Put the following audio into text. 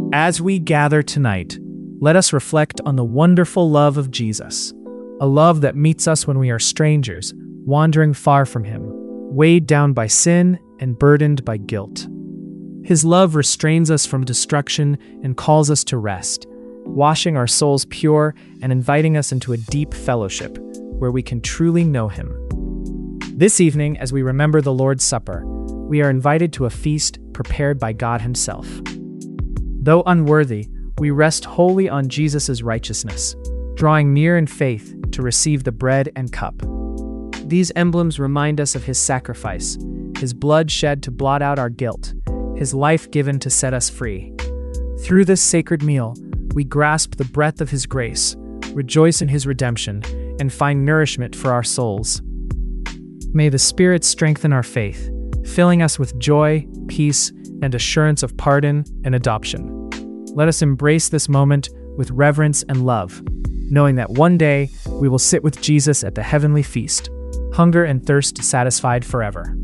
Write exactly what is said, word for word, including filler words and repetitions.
As we gather tonight, let us reflect on the wonderful love of Jesus, a love that meets us when we are strangers, wandering far from Him, weighed down by sin and burdened by guilt. His love restrains us from destruction and calls us to rest, washing our souls pure and inviting us into a deep fellowship where we can truly know Him. This evening, as we remember the Lord's Supper, we are invited to a feast prepared by God Himself. Though unworthy, we rest wholly on Jesus' righteousness, drawing near in faith to receive the bread and cup. These emblems remind us of His sacrifice, His blood shed to blot out our guilt, His life given to set us free. Through this sacred meal, we grasp the breadth of His grace, rejoice in His redemption, and find nourishment for our souls. May the Spirit strengthen our faith, filling us with joy, peace, and assurance of pardon and adoption. Let us embrace this moment with reverence and love, knowing that one day we will sit with Jesus at the heavenly feast, hunger and thirst satisfied forever.